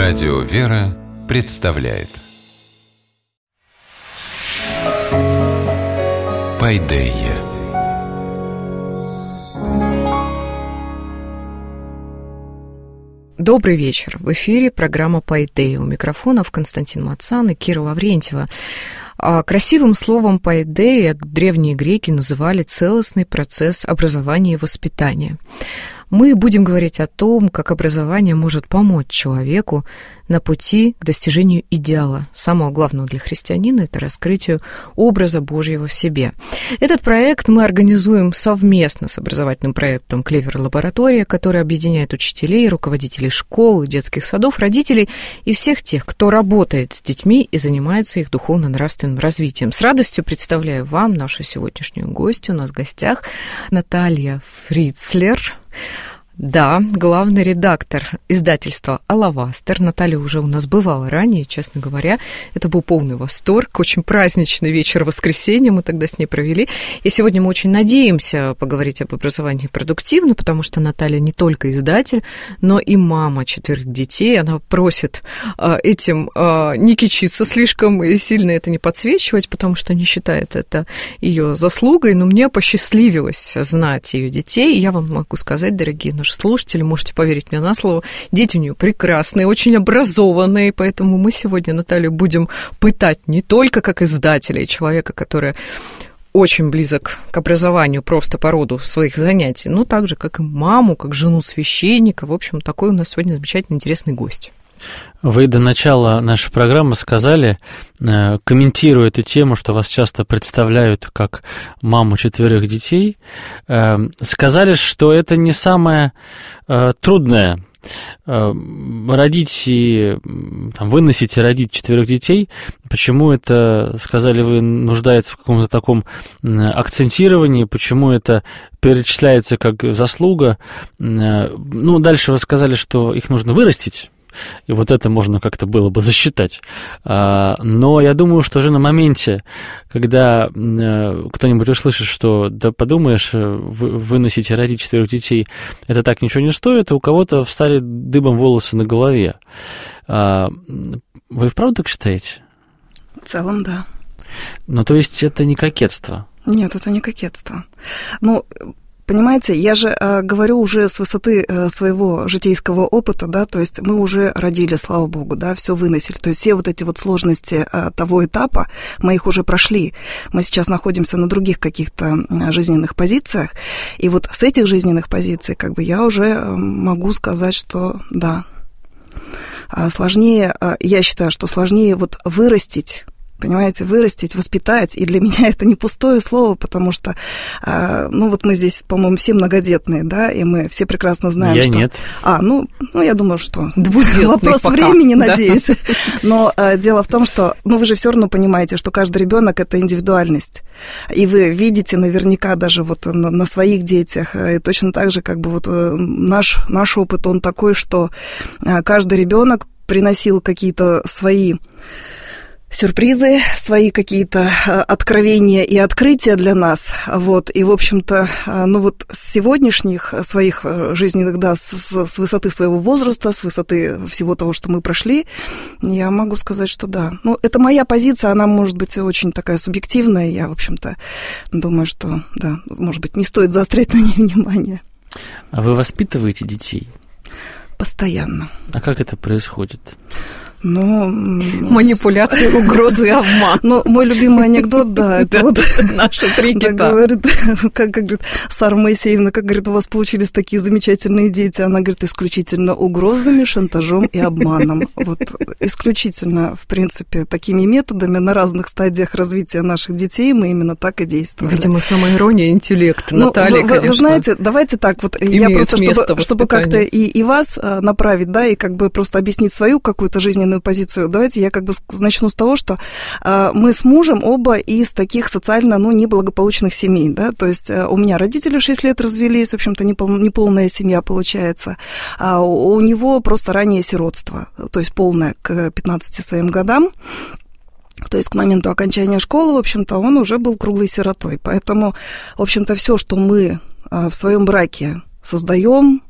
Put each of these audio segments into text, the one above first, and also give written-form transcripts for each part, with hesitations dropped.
Радио «Вера» представляет Пайдея. Добрый вечер. В эфире программа «Пайдея». У микрофонов Константин Мацан и Кира Лаврентьева. Красивым словом «пайдея» древние греки называли целостный процесс образования и воспитания. Мы будем говорить о том, как образование может помочь человеку на пути к достижению идеала. Самого главного для христианина – это раскрытию образа Божьего в себе. Этот проект мы организуем совместно с образовательным проектом «Клевер Лаборатория», который объединяет учителей, руководителей школ и детских садов, родителей и всех тех, кто работает с детьми и занимается их духовно-нравственным развитием. С радостью представляю вам нашу сегодняшнюю гостью. У нас в гостях Наталья Фрицлер. Да, главный редактор издательства «Алавастер». Наталья уже у нас бывала ранее, честно говоря. Это был полный восторг, очень праздничный вечер воскресенья мы тогда с ней провели. И сегодня мы очень надеемся поговорить об образовании продуктивно, потому что Наталья не только издатель, но и мама 4 детей. Она просит этим не кичиться слишком и сильно это не подсвечивать, потому что не считает это ее заслугой. Но мне посчастливилось знать ее детей. И я вам могу сказать, дорогие наши слушатели, можете поверить мне на слово, дети у нее прекрасные, очень образованные, поэтому мы сегодня Наталью будем пытать не только как издателя и человека, который очень близок к образованию просто по роду своих занятий, но также как и маму, как жену священника. В общем, такой у нас сегодня замечательный, интересный гость. Вы до начала нашей программы сказали, комментируя эту тему, что вас часто представляют как маму 4 детей, сказали, что это не самое трудное родить и выносить и родить 4 детей. Почему это, сказали вы, нуждается в каком-то таком акцентировании, почему это перечисляется как заслуга. Дальше вы сказали, что их нужно вырастить. И вот это можно как-то было бы засчитать. Но я думаю, что уже на моменте, когда кто-нибудь услышит, что, да подумаешь, выносить и родить 4 детей, это так ничего не стоит, у кого-то встали дыбом волосы на голове. Вы вправду так считаете? В целом, да. Ну, то есть это не кокетство? Нет, это не кокетство. Понимаете, я же говорю уже с высоты своего житейского опыта, да, то есть мы уже родили, слава богу, да, все выносили, то есть все вот эти вот сложности того этапа, мы их уже прошли, мы сейчас находимся на других каких-то жизненных позициях, и вот с этих жизненных позиций, я уже могу сказать, что да, сложнее, я считаю, что сложнее вырастить, понимаете, вырастить, воспитать, и для меня это не пустое слово, потому что, мы здесь, по-моему, все многодетные, да, и мы все прекрасно знаем, я что... нет. Я думаю, что... Двудетный вопрос пока. Времени, надеюсь. Но дело в том, что, вы же все равно понимаете, что каждый ребенок это индивидуальность, и вы видите наверняка даже на своих детях, и точно так же, наш опыт, он такой, что каждый ребенок приносил какие-то свои сюрпризы, свои какие-то откровения и открытия для нас, и, в общем-то, с сегодняшних своих жизненных, да, с высоты своего возраста, с высоты всего того, что мы прошли, я могу сказать, что да. Это моя позиция, она может быть очень такая субъективная, я, в общем-то, думаю, что, да, может быть, не стоит заострять на ней внимание. А вы воспитываете детей? Постоянно. А как это происходит? Манипуляции, угрозы, обман. Мой любимый анекдот, да, это наши 3 кита. Как говорит Сара Моисеевна, у вас получились такие замечательные дети. Она говорит, исключительно угрозами, шантажом и обманом. Исключительно, в принципе, такими методами на разных стадиях развития наших детей мы именно так и действуем. Видимо, самоирония и интеллект Натальи, конечно. Вы знаете, давайте так, я просто, чтобы как-то и вас направить, да, и просто объяснить свою какую-то жизненную позицию. Давайте я начну с того, что мы с мужем оба из таких социально, неблагополучных семей, да, то есть у меня родители в 6 лет развелись, в общем-то, неполная семья получается, а у него просто раннее сиротство, то есть полное к 15 своим годам. То есть к моменту окончания школы, в общем-то, он уже был круглой сиротой. Поэтому, в общем-то, все, что мы в своем браке создаем,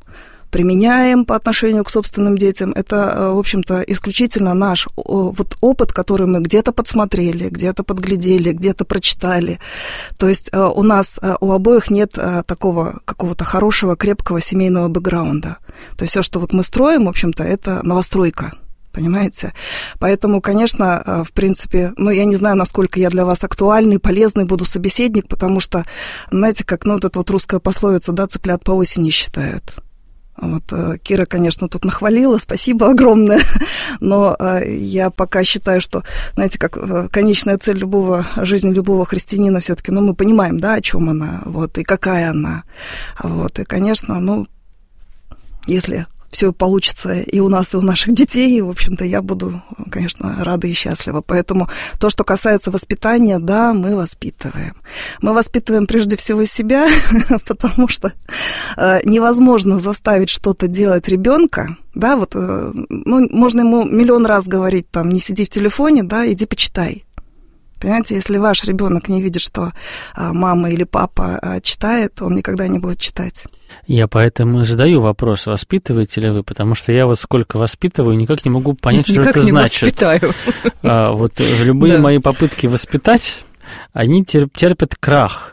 применяем по отношению к собственным детям, это, в общем-то, исключительно наш вот опыт, который мы где-то подсмотрели, где-то подглядели, где-то прочитали. То есть у нас, у обоих нет такого какого-то хорошего, крепкого семейного бэкграунда. То есть все, что вот мы строим, в общем-то, это новостройка. Понимаете? Поэтому, конечно, в принципе, я не знаю, насколько я для вас актуальный, полезный буду собеседник, потому что, знаете, как, вот эта вот русская пословица, да, цыплят по осени считают. Вот, Кира, конечно, тут нахвалила, спасибо огромное, но я пока считаю, что, знаете, как конечная цель жизни любого христианина все-таки, мы понимаем, да, о чем она, вот, и какая она, вот, и, конечно, если все получится и у нас, и у наших детей, в общем-то, я буду, конечно, рада и счастлива. Поэтому то, что касается воспитания, да, мы воспитываем. Мы воспитываем прежде всего себя, потому что невозможно заставить что-то делать ребенка, да, вот, можно ему миллион раз говорить, не сиди в телефоне, да, иди почитай. Понимаете, если ваш ребенок не видит, что мама или папа читает, он никогда не будет читать. Я поэтому задаю вопрос, воспитываете ли вы, потому что я вот сколько воспитываю, никак не могу понять, что это значит. Никак не воспитаю. Вот любые мои попытки воспитать, они терпят крах.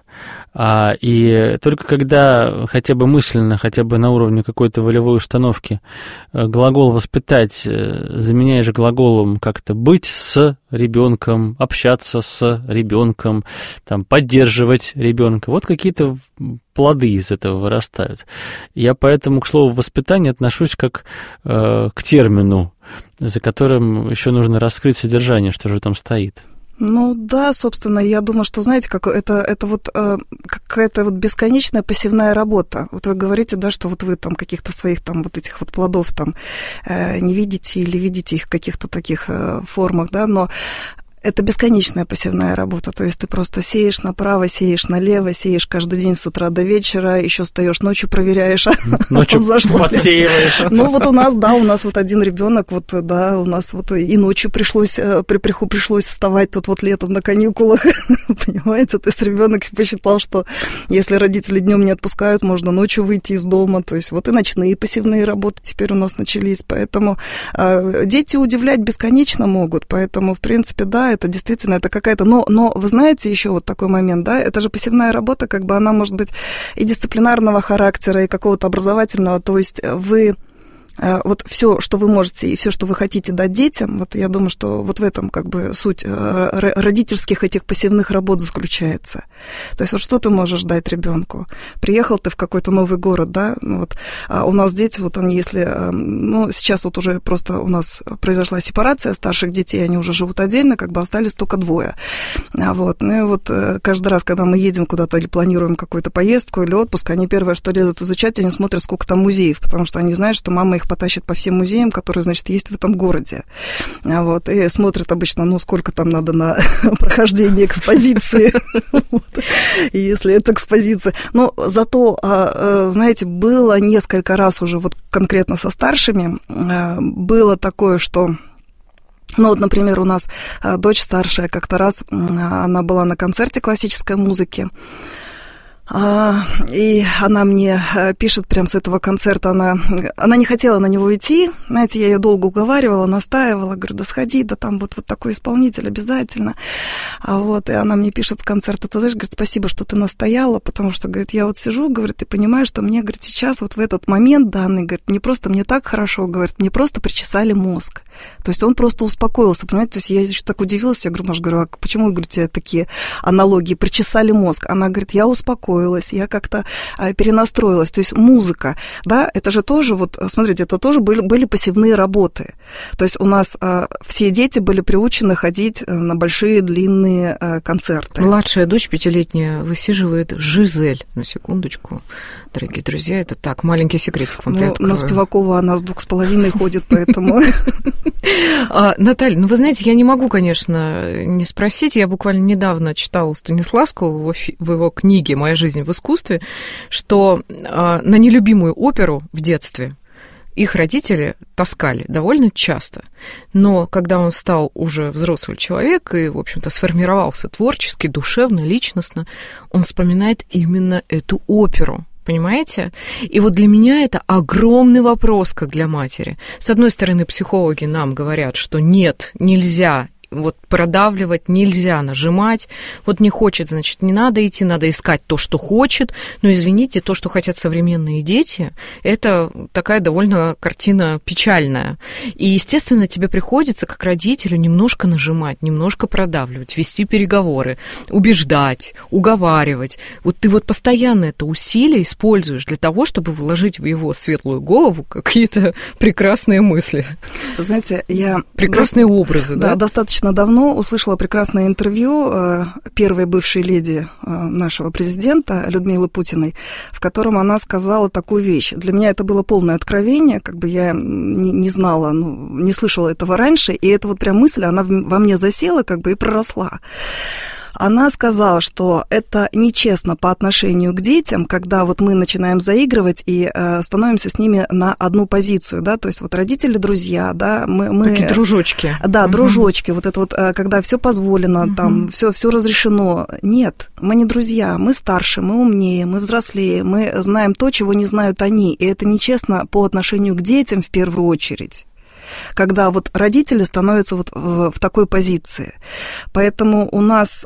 И только когда хотя бы мысленно, хотя бы на уровне какой-то волевой установки глагол «воспитать» заменяешь глаголом как-то «быть с ребенком», «общаться с ребенком», «поддерживать ребенка», вот какие-то плоды из этого вырастают. Я поэтому, к слову, воспитание отношусь как к термину, за которым еще нужно раскрыть содержание, что же там стоит. Да, собственно, я думаю, что, знаете, как это вот какая-то вот бесконечная пассивная работа. Вот вы говорите, да, что вот вы каких-то своих вот этих вот плодов не видите или видите их в каких-то таких формах, да, но это бесконечная пассивная работа, то есть ты просто сеешь направо, сеешь налево, сеешь каждый день с утра до вечера, еще встаешь ночью, проверяешь, ночью подсеиваешь. У нас вот один ребенок, у нас и ночью пришлось вставать тут вот летом на каникулах, понимаете, то есть ребенок посчитал, что если родители днем не отпускают, можно ночью выйти из дома, то есть вот и ночные пассивные работы теперь у нас начались, поэтому дети удивлять бесконечно могут, поэтому, в принципе, да, это действительно, это какая-то... Но вы знаете еще вот такой момент, да, это же пассивная работа, она может быть и дисциплинарного характера, и какого-то образовательного, то есть вы... Вот все, что вы можете и все, что вы хотите дать детям, вот я думаю, что вот в этом суть родительских этих пассивных работ заключается. То есть вот что ты можешь дать ребенку? Приехал ты в какой-то новый город, да, у нас дети, они если, сейчас уже просто у нас произошла сепарация старших детей, они уже живут отдельно, остались только двое. Каждый раз, когда мы едем куда-то или планируем какую-то поездку или отпуск, они первое, что лезут изучать, они смотрят, сколько там музеев, потому что они знают, что мама их потащит по всем музеям, которые, есть в этом городе. И смотрят обычно, сколько там надо на прохождение экспозиции. И если это экспозиция... Но зато, знаете, было несколько раз уже конкретно со старшими, было такое, что... например, у нас дочь старшая как-то раз, она была на концерте классической музыки, и она мне пишет прямо с этого концерта, она не хотела на него идти, знаете, я ее долго уговаривала, настаивала, говорю, да сходи, да там вот такой исполнитель обязательно, и она мне пишет с концерта, ты знаешь, говорит, спасибо, что ты настояла, потому что, говорит, я сижу, говорит, и понимаю, что мне, говорит, сейчас в этот момент данный, говорит, мне так хорошо, говорит, мне просто причесали мозг, то есть он просто успокоился, понимаете, то есть я еще так удивилась, я говорю, Маш, а почему, говорю, у тебя такие аналогии, причесали мозг, она говорит, я успокоилась, я как-то перенастроилась. То есть музыка, да, это же тоже, смотрите, это тоже были пассивные работы. То есть у нас все дети были приучены ходить на большие, длинные концерты. Младшая дочь 5-летняя высиживает Жизель, на секундочку. Дорогие друзья, это так, маленький секретик вам приоткрою. На Спивакова она с 2,5 ходит, поэтому... Наталья, вы знаете, я не могу, конечно, не спросить. Я буквально недавно читала Станиславского в его книге «Моя жизнь в искусстве», что на нелюбимую оперу в детстве их родители таскали довольно часто. Но когда он стал уже взрослый человек и, в общем-то, сформировался творчески, душевно, личностно, он вспоминает именно эту оперу. Понимаете? И вот для меня это огромный вопрос, как для матери. С одной стороны, психологи нам говорят, что нет, нельзя, вот продавливать нельзя, нажимать. Вот не хочет, значит, не надо идти, надо искать то, что хочет. Но, извините, то, что хотят современные дети, это такая довольно картина печальная. И, естественно, тебе приходится, как родителю, немножко нажимать, немножко продавливать, вести переговоры, убеждать, уговаривать. Вот ты вот постоянно это усилие используешь для того, чтобы вложить в его светлую голову какие-то прекрасные мысли. Знаете, я... Прекрасные образы, да? Да, достаточно давно услышала прекрасное интервью первой бывшей леди нашего президента Людмилы Путиной, в котором она сказала такую вещь. Для меня это было полное откровение, как бы я не знала, не слышала этого раньше, и эта вот прям мысль, она во мне засела как бы и проросла. Она сказала, что это нечестно по отношению к детям, когда вот мы начинаем заигрывать и становимся с ними на одну позицию, да, то есть вот родители, друзья, да, мы такие дружочки. Да, дружочки, вот это вот, когда все позволено, там, все разрешено. Нет, мы не друзья, мы старше, мы умнее, мы взрослее, мы знаем то, чего не знают они, и это нечестно по отношению к детям в первую очередь, когда вот родители становятся вот в такой позиции. Поэтому у нас...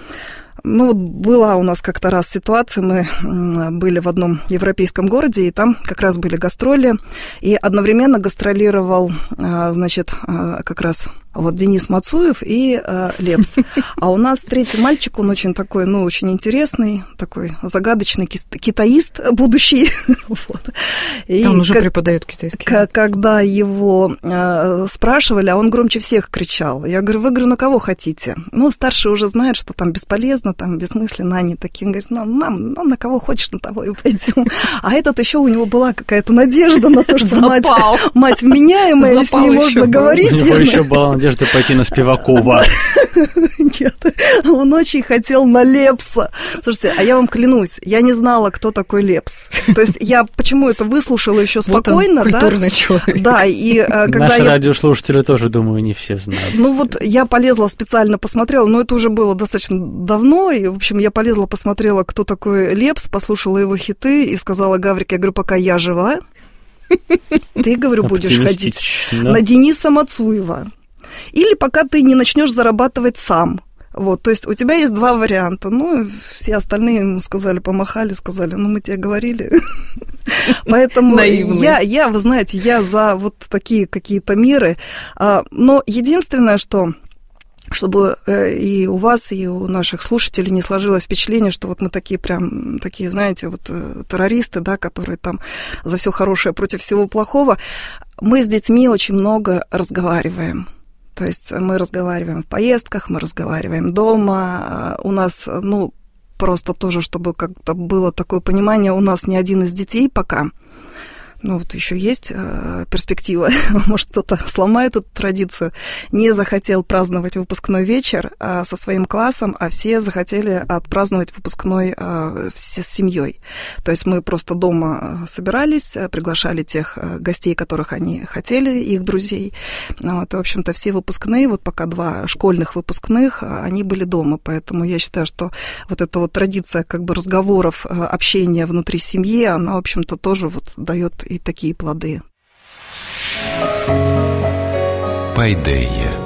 Ну, вот была у нас как-то раз ситуация, мы были в одном европейском городе, и там как раз были гастроли, и одновременно гастролировал, значит, как раз вот Денис Мацуев и Лепс. А у нас третий мальчик, он очень такой, ну, очень интересный, такой загадочный китаист будущий. Вот. И он уже преподает китайский. Когда его спрашивали, а он громче всех кричал. Я говорю, на кого хотите? Ну, старший уже знает, что там бесполезно, там бессмысленно, они такие. Он говорит, мам, на кого хочешь, на того и пойдем. А этот еще у него была какая-то надежда на то, что мать вменяемая, и с ней можно говорить. У него еще была надежда пойти на Спивакова. Нет, он очень хотел на Лепса. Слушайте, а я вам клянусь, я не знала, кто такой Лепс. То есть я почему это выслушала еще спокойно, вот он, культурный человек. Да, и когда наши радиослушатели тоже, думаю, не все знают. Ну вот я полезла специально, посмотрела, но это уже было достаточно давно, и, в общем, я полезла, посмотрела, кто такой Лепс, послушала его хиты и сказала Гаврике, я говорю, пока я жива, ты, говорю, будешь ходить на Дениса Мацуева. Или пока ты не начнешь зарабатывать сам. Вот, то есть у тебя есть два варианта. Ну, все остальные ему сказали, помахали, сказали, ну, мы тебе говорили. Поэтому я, вы знаете, я за вот такие какие-то меры. Но единственное, что... чтобы и у вас, и у наших слушателей не сложилось впечатление, что вот мы такие прям, такие, знаете, вот террористы, да, которые там за все хорошее против всего плохого. Мы с детьми очень много разговариваем. То есть мы разговариваем в поездках, мы разговариваем дома. У нас, ну, просто тоже, чтобы как-то было такое понимание, у нас ни один из детей пока... Ну, вот еще есть перспектива, может, кто-то сломает эту традицию, не захотел праздновать выпускной вечер со своим классом, а все захотели отпраздновать выпускной все с семьей. То есть мы просто дома собирались, приглашали тех гостей, которых они хотели, их друзей. Вот, и, в общем-то, все выпускные, вот пока 2 школьных выпускных, они были дома. Поэтому я считаю, что вот эта вот традиция как бы разговоров, общения внутри семьи, она, в общем-то, тоже вот дает и такие плоды. Пайдея.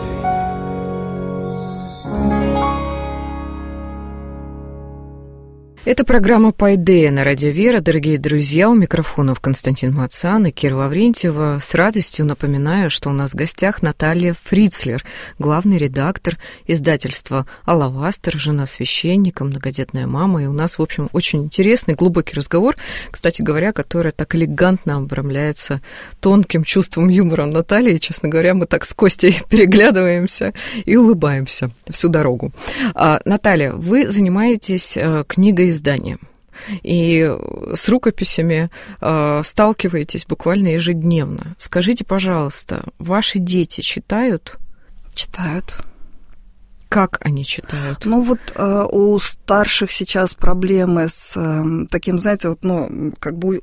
Это программа «Пайдея» на радио «Вера». Дорогие друзья, у микрофонов Константин Мацан и Кира Лаврентьева. С радостью напоминаю, что у нас в гостях Наталья Фрицлер, главный редактор издательства «Алавастер», жена священника, многодетная мама. И у нас, в общем, очень интересный, глубокий разговор, кстати говоря, который так элегантно обрамляется тонким чувством юмора Натальи. И, честно говоря, мы так с Костей переглядываемся и улыбаемся всю дорогу. Наталья, вы занимаетесь книгоизданием. И с рукописями сталкиваетесь буквально ежедневно. Скажите, пожалуйста, ваши дети читают? Читают. Как они читают? Ну вот у старших сейчас проблемы с таким, знаете, вот, ну, как бы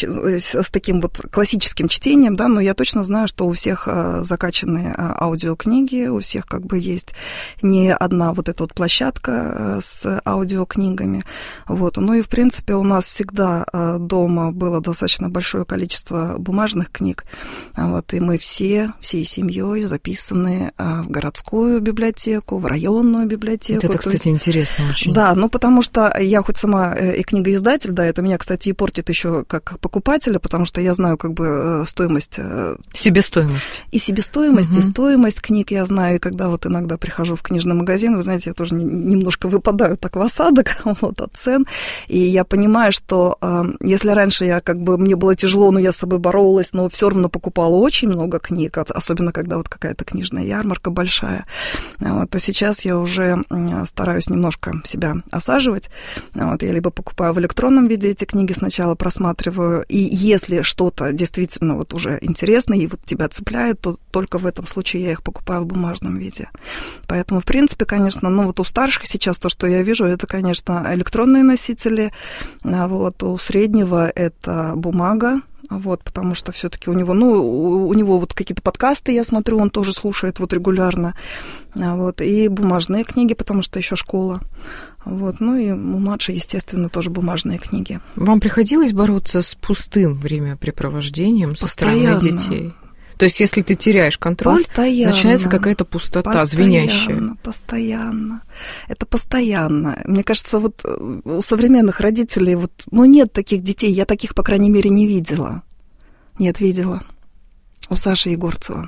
с таким вот классическим чтением, да, но я точно знаю, что у всех закачаны аудиокниги, у всех как бы есть не одна вот эта вот площадка с аудиокнигами. Вот. Ну и, в принципе, у нас всегда дома было достаточно большое количество бумажных книг, вот, и мы всей семьей записаны в городскую библиотеку, в районную библиотеку. Это, кстати, интересно очень. Да, ну потому что я хоть сама и книгоиздатель, да, это меня, кстати, и портит еще как покупателя, потому что я знаю как бы стоимость. Себестоимость. И себестоимость, и стоимость книг я знаю, и когда вот иногда прихожу в книжный магазин, вы знаете, я тоже немножко выпадаю так в осадок вот, от цен, и я понимаю, что если раньше я как бы, мне было тяжело, но я с собой боролась, но все равно покупала очень много книг, особенно когда вот какая-то книжная ярмарка большая, вот, то сейчас я уже стараюсь немножко себя осаживать. Вот, я либо покупаю в электронном виде эти книги, сначала просматриваю, и если что-то действительно вот уже интересно и вот тебя цепляет, то только в этом случае я их покупаю в бумажном виде. Поэтому, в принципе, конечно, ну вот у старших сейчас то, что я вижу, это, конечно, электронные носители, вот, у среднего это бумага, вот, потому что все-таки у него вот какие-то подкасты, я смотрю, он тоже слушает вот регулярно, вот, и бумажные книги, потому что еще школа, вот, ну и у младшей, естественно, тоже бумажные книги. Вам приходилось бороться с пустым времяпрепровождением со стороны детей? То есть, если ты теряешь контроль, начинается какая-то пустота, звенящая. Постоянно. Это постоянно. Мне кажется, вот у современных родителей вот, ну, нет таких детей. Я таких, по крайней мере, не видела. Нет, видела. У Саши Егорцева.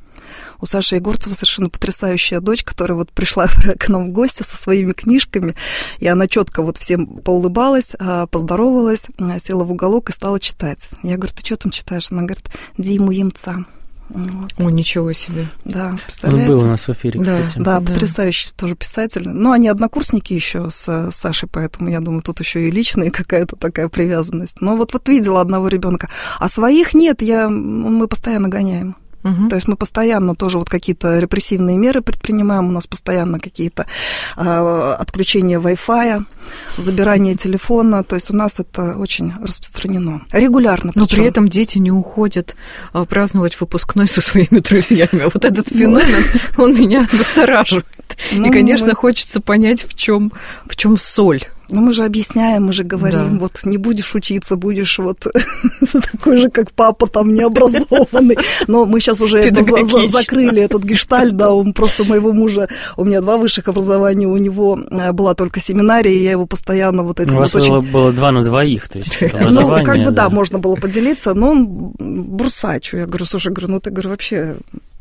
У Саши Егорцева совершенно потрясающая дочь, которая вот пришла к нам в гости со своими книжками, и она четко вот всем поулыбалась, поздоровалась, села в уголок и стала читать. Я говорю, ты что там читаешь? Она говорит, Диму Ямца. Вот. О, ничего себе. Да, представляете? Он был у нас в эфире, кстати. Да, потрясающий тоже писатель. Но они однокурсники еще с Сашей, поэтому, я думаю, тут еще и личная какая-то такая привязанность. Но вот видела одного ребенка, а своих нет, мы постоянно гоняем. То есть мы постоянно тоже вот какие-то репрессивные меры предпринимаем, у нас постоянно какие-то отключения Wi-Fi, забирание телефона, то есть у нас это очень распространено. Регулярно. Но при этом дети не уходят праздновать выпускной со своими друзьями. Вот этот феномен, он меня настораживает. И, конечно, хочется понять, в чем соль. Ну, мы же объясняем, мы же говорим, да. Вот не будешь учиться, будешь вот такой же, как папа, там, необразованный. Но мы сейчас уже закрыли этот гештальт, да, он просто моего мужа, у меня 2 высших образования, у него была только семинария, и я его постоянно вот этим... У вас было 2 на 2, то есть образование. Ну, как бы, да, можно было поделиться, но он бурсачу. Я говорю, слушай, ну ты, говорю, вообще...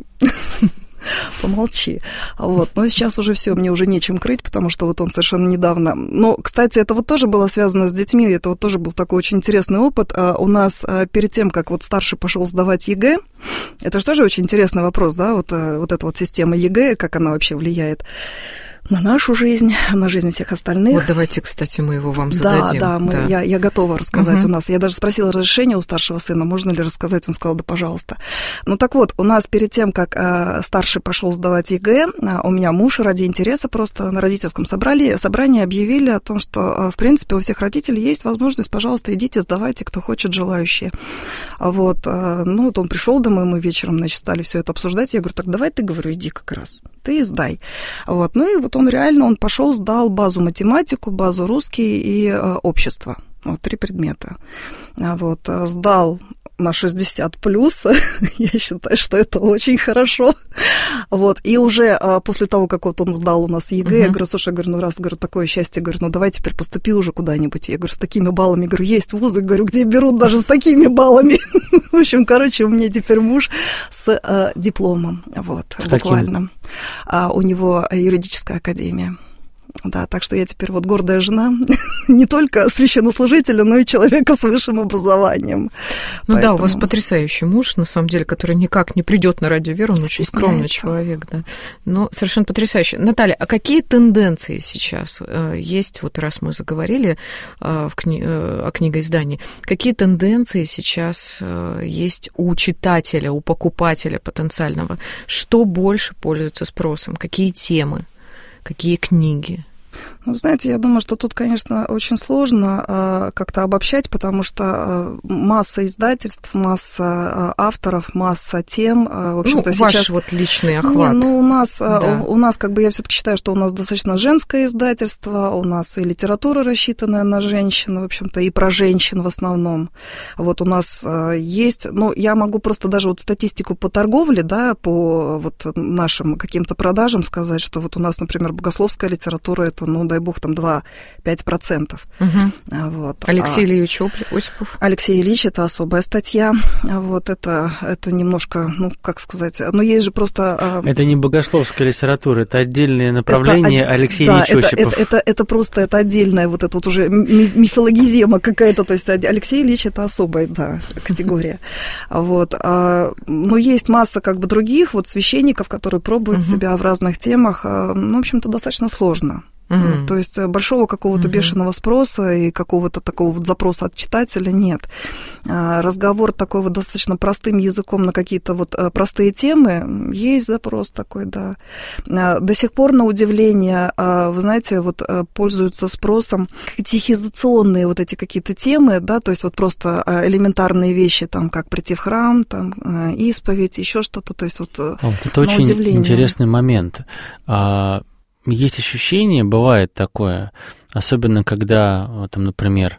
Помолчи. Вот. Но сейчас уже все, мне уже нечем крыть, потому что вот он совершенно недавно... Но, кстати, это вот тоже было связано с детьми, это вот тоже был такой очень интересный опыт. У нас перед тем, как вот старший пошел сдавать ЕГЭ, это же тоже очень интересный вопрос, да, вот эта вот система ЕГЭ, как она вообще влияет на нашу жизнь, на жизнь всех остальных. Вот давайте, кстати, мы его вам зададим. Да, я готова рассказать у нас. Я даже спросила разрешения у старшего сына, можно ли рассказать, он сказал, да, пожалуйста. Ну так вот, у нас перед тем, как старший пошел сдавать ЕГЭ, у меня муж ради интереса просто на родительском собрании объявили о том, что, в принципе, у всех родителей есть возможность, пожалуйста, идите, сдавайте, кто хочет, желающие. Вот, ну вот он пришел домой, мы вечером, значит, стали все это обсуждать, я говорю, так давай ты, говорю, иди как раз, ты сдай. Вот, ну и вот он пошел, сдал базу математику, базу русский и общество. Вот 3 предмета. Вот, сдал на 60 плюс. Я считаю, что это очень хорошо. Вот, и уже после того, как вот он сдал у нас ЕГЭ, я говорю, слушай, говорю, ну раз, говорю, такое счастье, говорю, ну давай теперь поступи уже куда-нибудь. Я говорю, с такими баллами, говорю, есть вузы, говорю, где берут даже с такими баллами. В общем, короче, у меня теперь муж с дипломом, вот, буквально. У него юридическая академия. Да, так что я теперь вот гордая жена не только священнослужителя, но и человека с высшим образованием. Ну да, у вас потрясающий муж, на самом деле, который никак не придет на Радио Веру, он очень скромный человек, да. Но совершенно потрясающий. Наталья, а какие тенденции сейчас есть, вот раз мы заговорили о книгоиздании, какие тенденции сейчас есть у читателя, у покупателя потенциального? Что больше пользуется спросом? Какие темы? Какие книги? Ну, знаете, я думаю, что тут, конечно, очень сложно как-то обобщать, потому что масса издательств, масса авторов, масса тем. В общем-то, ваш сейчас... вот личный охват. У нас, как бы, я все-таки считаю, что у нас достаточно женское издательство, у нас и литература, рассчитанная на женщин, в общем-то, и про женщин в основном. Вот у нас есть, я могу просто даже вот статистику по торговле, да, по вот нашим каким-то продажам сказать, что вот у нас, например, богословская литература, это, дай бог, там 2-5%. Угу. Вот. Алексей Ильич Осипов. Алексей Ильич, это особая статья. Вот это немножко, как сказать, есть же просто... Это не богословская литература, это отдельное направление Алексея Ильич Осипов. Это просто это отдельная вот эта вот уже мифологизема какая-то, то есть Алексей Ильич это особая, категория. Вот. Но есть масса как бы других вот священников, которые пробуют себя в разных темах. В общем-то, достаточно сложно. То есть большого какого-то бешеного спроса и какого-то такого вот запроса от читателя нет. Разговор такой вот достаточно простым языком на какие-то вот простые темы, есть запрос такой, да. До сих пор, на удивление, вы знаете, вот пользуются спросом катехизационные вот эти какие-то темы, да, то есть вот просто элементарные вещи, там, как прийти в храм, там, исповедь, еще что-то, то есть вот это очень удивление. Интересный момент. Есть ощущение, бывает такое, особенно когда, там, например,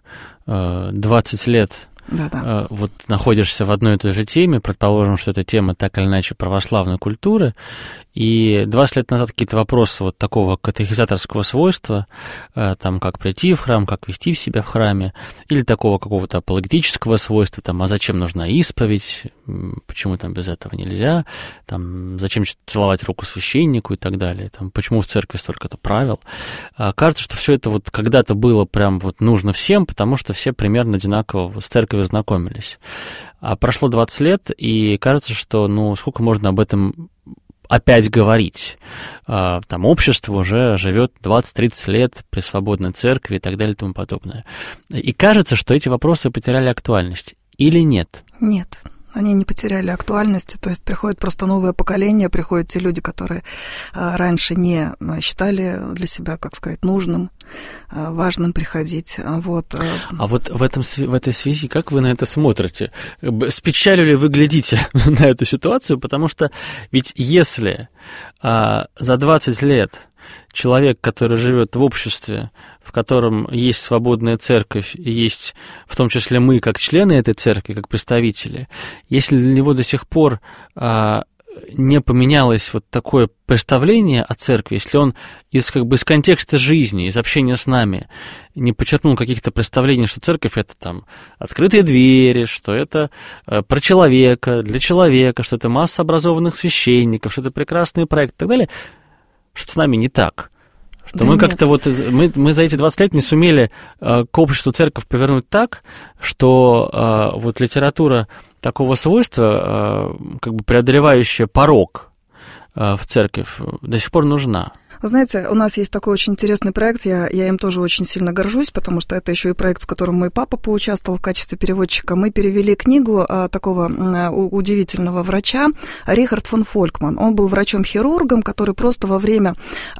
20 лет вот находишься в одной и той же теме, предположим, что эта тема так или иначе православной культуры, и 20 лет назад какие-то вопросы вот такого катехизаторского свойства, там, как прийти в храм, как вести себя в храме, или такого какого-то апологетического свойства, там, а зачем нужна исповедь, почему там без этого нельзя, там, зачем целовать руку священнику и так далее, там, почему в церкви столько-то правил. Кажется, что все это вот когда-то было прям вот нужно всем, потому что все примерно одинаково с церковью знакомились. А прошло 20 лет, и кажется, что, сколько можно об этом опять говорить. Там общество уже живет 20-30 лет при свободной церкви и так далее и тому подобное. И кажется, что эти вопросы потеряли актуальность. Или нет? Нет. Они не потеряли актуальности, то есть приходит просто новое поколение, приходят те люди, которые раньше не считали для себя, как сказать, нужным, важным приходить. Вот. А вот в этой связи, как вы на это смотрите? С печалью ли вы глядите на эту ситуацию? Потому что ведь если за 20 лет человек, который живет в обществе, в котором есть свободная церковь, и есть в том числе мы, как члены этой церкви, как представители, если для него до сих пор не поменялось вот такое представление о церкви, если он из контекста жизни, из общения с нами не подчеркнул каких-то представлений, что церковь — это там открытые двери, что это про человека, для человека, что это масса образованных священников, что это прекрасный проект и так далее, что с нами не так. Что мы как-то мы за эти 20 лет не сумели к обществу церковь повернуть так, что вот литература такого свойства, преодолевающая порог в церковь, до сих пор нужна. Вы знаете, у нас есть такой очень интересный проект, я им тоже очень сильно горжусь, потому что это еще и проект, в котором мой папа поучаствовал в качестве переводчика. Мы перевели книгу такого удивительного врача Рихард фон Фолькман. Он был врачом-хирургом, который просто во время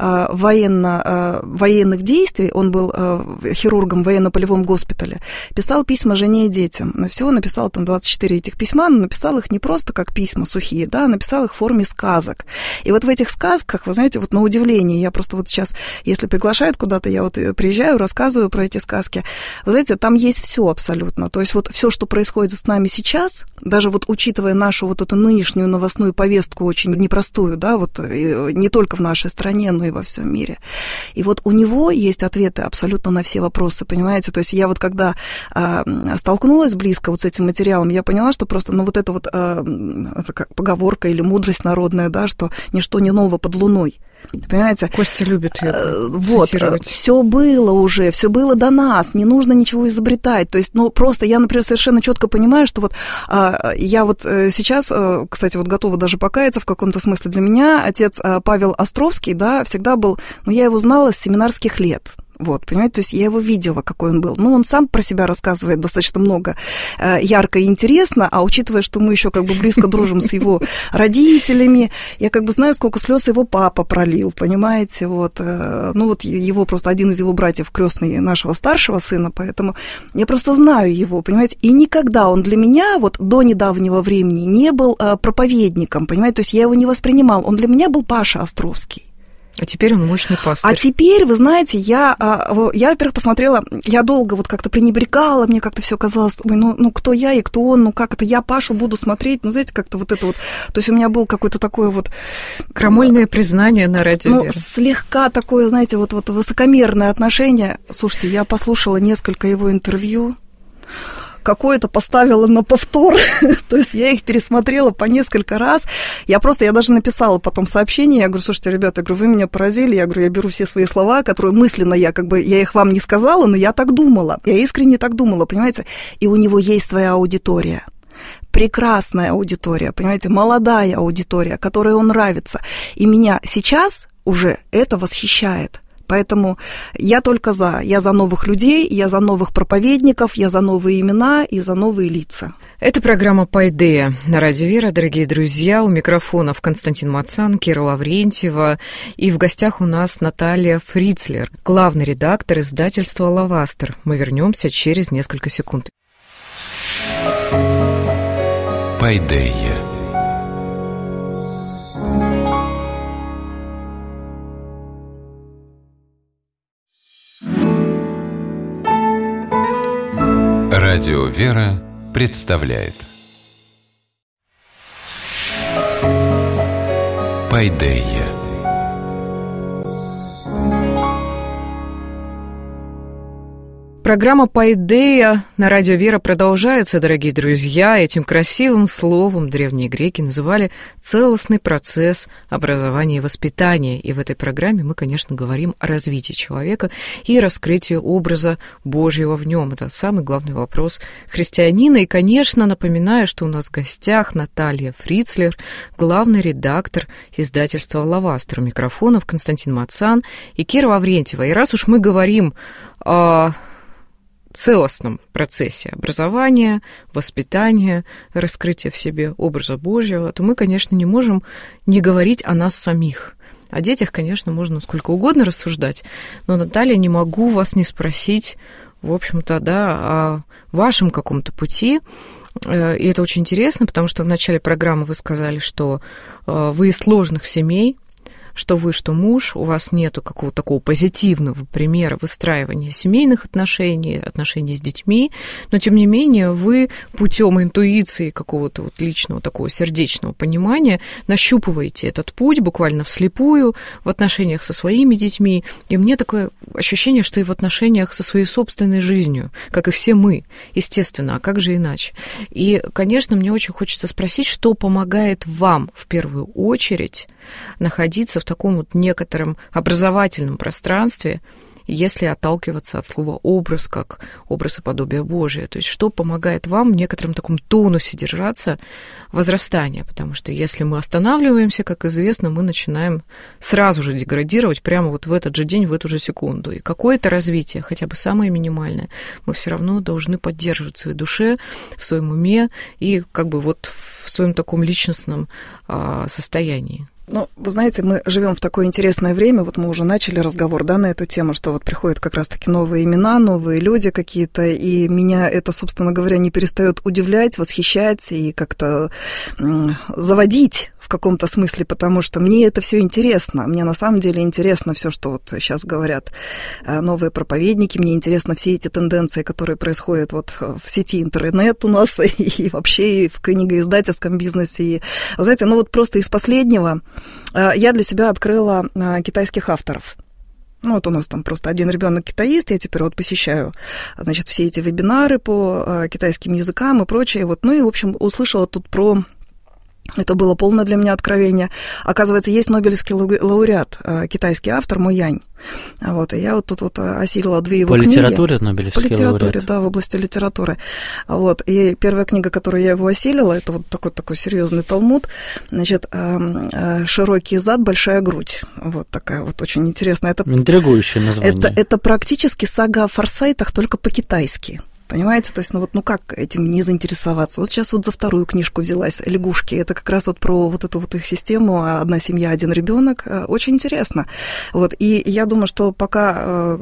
военных действий, он был хирургом в военно-полевом госпитале, писал письма жене и детям. Всего написал там 24 этих письма, но написал их не просто как письма сухие, да, написал их в форме сказок. И вот в этих сказках, вы знаете, вот на удивление, я просто вот сейчас, если приглашают куда-то, я вот приезжаю, рассказываю про эти сказки. Вы знаете, там есть все абсолютно. То есть вот все, что происходит с нами сейчас, даже вот учитывая нашу вот эту нынешнюю новостную повестку очень непростую, да, вот не только в нашей стране, но и во всем мире. И вот у него есть ответы абсолютно на все вопросы, понимаете? То есть я вот когда столкнулась близко вот с этим материалом, я поняла, что просто, вот это вот это как поговорка или мудрость народная, да, что ничто не ново под луной. Понимаете? Костя любит ее вот, все было уже, все было до нас, не нужно ничего изобретать. То есть, просто я, например, совершенно четко понимаю, что вот я вот сейчас, кстати, вот готова даже покаяться в каком-то смысле. Для меня отец Павел Островский, да, всегда был, я его знала с семинарских лет. Вот, понимаете, то есть я его видела, какой он был. Ну, он сам про себя рассказывает достаточно много, ярко и интересно, а учитывая, что мы еще как бы близко дружим с его родителями, я как бы знаю, сколько слез его папа пролил, понимаете, вот. Ну, вот его просто один из его братьев крестный нашего старшего сына, поэтому я просто знаю его, понимаете, и никогда он для меня вот до недавнего времени не был проповедником, понимаете, то есть я его не воспринимал, он для меня был Паша Островский. А теперь он мощный пастырь. А теперь, вы знаете, я, во-первых, посмотрела, я долго вот как-то пренебрегала, мне как-то все казалось, ой, ну кто я и кто он, ну как это я Пашу буду смотреть, ну знаете, как-то вот это вот, то есть у меня был какой-то такой вот... Крамольное признание на радио Ну, Вера. слегка такое, знаете, вот высокомерное отношение. Слушайте, я послушала несколько его интервью, какое-то поставила на повтор, то есть я их пересмотрела по несколько раз, я даже написала потом сообщение, я говорю, слушайте, ребята, я говорю, вы меня поразили, я говорю, я беру все свои слова, которые мысленно я их вам не сказала, но я так думала, я искренне так думала, понимаете, и у него есть своя аудитория. Прекрасная аудитория, понимаете, молодая аудитория, которой он нравится, и меня сейчас уже это восхищает. Поэтому я только за. Я за новых людей, я за новых проповедников, я за новые имена и за новые лица. Это программа «Пайдея» на радио Вера, дорогие друзья. У микрофонов Константин Мацан, Кира Лаврентьева. И в гостях у нас Наталья Фрицлер, главный редактор издательства «Лавастер». Мы вернемся через несколько секунд. «Пайдея». Радио «Вера» представляет «Пайдея». Программа «Пайдея» на радио Вера продолжается, дорогие друзья. Этим красивым словом древние греки называли целостный процесс образования и воспитания. И в этой программе мы, конечно, говорим о развитии человека и раскрытии образа Божьего в нем. Это самый главный вопрос христианина. И, конечно, напоминаю, что у нас в гостях Наталья Фрицлер, главный редактор издательства «Лавастер». У микрофонов Константин Мацан и Кира Лаврентьева. И раз уж мы говорим о целостном процессе образования, воспитания, раскрытия в себе образа Божьего, то мы, конечно, не можем не говорить о нас самих. О детях, конечно, можно сколько угодно рассуждать, но, Наталья, не могу вас не спросить, в общем-то, о вашем каком-то пути. И это очень интересно, потому что в начале программы вы сказали, что вы из сложных семей, что вы, что муж, у вас нету какого-то такого позитивного примера выстраивания семейных отношений, отношений с детьми, но, тем не менее, вы путем интуиции какого-то вот личного такого сердечного понимания нащупываете этот путь буквально вслепую в отношениях со своими детьми, и мне такое ощущение, что и в отношениях со своей собственной жизнью, как и все мы, естественно, а как же иначе? И, конечно, мне очень хочется спросить, что помогает вам в первую очередь находиться в таком вот некотором образовательном пространстве, если отталкиваться от слова «образ», как образ и подобие Божие. То есть что помогает вам в некотором таком тонусе держаться возрастания? Потому что если мы останавливаемся, как известно, мы начинаем сразу же деградировать прямо вот в этот же день, в эту же секунду. И какое-то развитие, хотя бы самое минимальное, мы все равно должны поддерживать в своей душе, в своем уме и как бы вот в своем таком личностном состоянии. Ну, вы знаете, мы живем в такое интересное время, вот мы уже начали разговор, на эту тему, что вот приходят как раз-таки новые имена, новые люди какие-то, и меня это, собственно говоря, не перестает удивлять, восхищать и как-то заводить в каком-то смысле, потому что мне это все интересно. Мне на самом деле интересно все, что вот сейчас говорят новые проповедники, мне интересно все эти тенденции, которые происходят вот в сети интернет у нас и вообще и в книгоиздательском бизнесе. И, вы знаете, ну вот просто из последнего я для себя открыла китайских авторов. Ну, вот у нас там просто один ребенок китаист, я теперь вот посещаю, значит, все эти вебинары по китайским языкам и прочее. Вот, ну и, в общем, услышала тут про Это было полное для меня откровение. Оказывается, есть Нобелевский лауреат, китайский автор Мо Янь. Вот, и я вот тут вот осилила 2 его книги. По литературе Нобелевский лауреат? По литературе, да, в области литературы. Вот, и первая книга, которую я его осилила, это вот такой серьезный талмуд, значит, «Широкий зад, большая грудь». Вот такая вот очень интересная. Это, интригующее название. Это практически сага о форсайтах, только по-китайски. Понимаете, то есть, ну как этим не заинтересоваться? Вот сейчас вот за 2-ю книжку взялась «Лягушки». Это как раз вот про вот эту вот их систему «Одна семья, один ребенок». Очень интересно. Вот, и я думаю, что пока,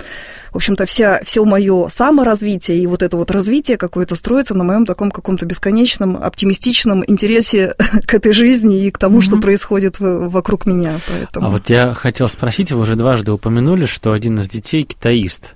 в общем-то, все моё саморазвитие и вот это вот развитие какое-то строится на моем таком каком-то бесконечном, оптимистичном интересе к этой жизни и к тому, что происходит вокруг меня. Поэтому... А вот я хотел спросить, вы уже дважды упомянули, что один из детей китаист.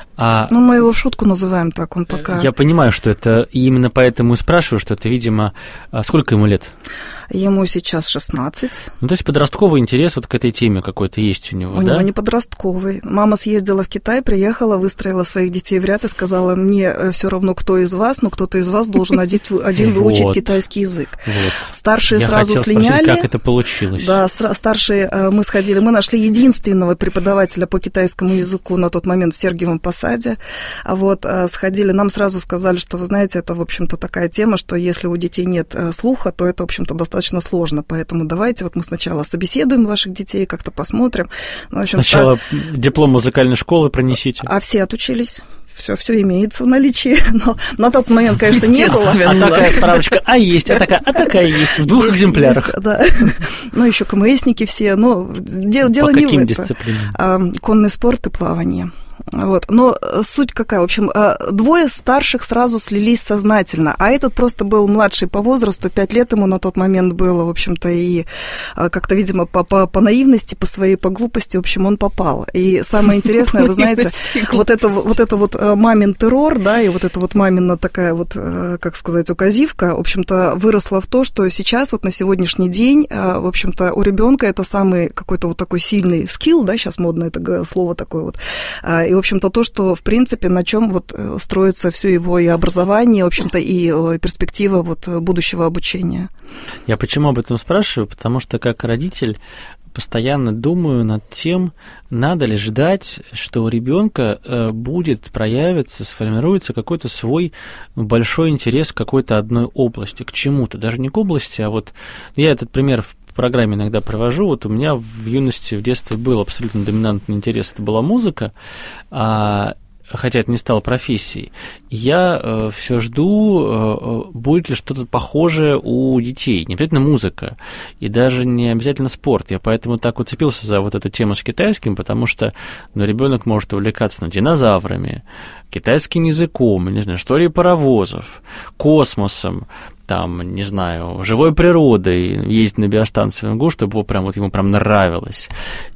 Ну, мы его в шутку называем так, он пока... Я понимаю, что это, и именно поэтому и спрашиваю, что это, видимо... Сколько ему лет? Ему сейчас 16. Ну, то есть подростковый интерес вот к этой теме какой-то есть у него, У него не подростковый. Мама съездила в Китай, приехала, выстроила своих детей в ряд и сказала, мне все равно, кто из вас, но кто-то из вас должен один выучить китайский язык. Старшие сразу слиняли. Я хотел спросить, как это получилось. Да, старшие мы сходили, мы нашли единственного преподавателя по китайскому языку на тот момент в Сергиевом Посаде. Вот, сходили, нам сразу сказали, что, вы знаете, это, в общем-то, такая тема, что если у детей нет слуха, то это, в общем-то, достаточно сложно. Поэтому давайте вот мы сначала собеседуем ваших детей, как-то посмотрим. Ну, в общем, сначала диплом музыкальной школы пронесите. А все отучились. Все имеется в наличии, но на тот момент, конечно, не было. А такая справочка, есть, а такая есть, в 2 экземплярах. Да. Ну, еще КМСники все, но дело не в этом. По каким дисциплинам? Конный спорт и плавание. Вот. Но суть какая? В общем, 2 старших сразу слились сознательно, а этот просто был младший по возрасту, 5 лет ему на тот момент было, в общем-то, и как-то, видимо, по наивности, по глупости, в общем, он попал. И самое интересное, вы знаете, вот это мамин террор, да, и вот эта вот мамина такая вот, как сказать, указивка, в общем-то, выросла в то, что сейчас, вот на сегодняшний день, в общем-то, у ребенка это самый какой-то вот такой сильный скилл, да, сейчас модно это слово такое вот, и, в общем-то, то, что, в принципе, на чем вот строится все его и образование, в общем-то, и перспектива вот будущего обучения. Я почему об этом спрашиваю? Потому что как родитель постоянно думаю над тем, надо ли ждать, что у ребенка будет проявиться, сформируется какой-то свой большой интерес к какой-то одной области, к чему-то, даже не к области, а вот я этот пример в программе иногда провожу. Вот у меня в юности, в детстве был абсолютно доминантный интерес, это была музыка, хотя это не стало профессией. Я все жду, будет ли что-то похожее у детей. Не обязательно музыка, и даже не обязательно спорт. Я поэтому так уцепился за вот эту тему с китайским, потому что ребенок может увлекаться динозаврами, китайским языком, не знаю, историей паровозов, космосом, там, не знаю, живой природой, ездить на биостанцию в МГУ, чтобы ему прям нравилось.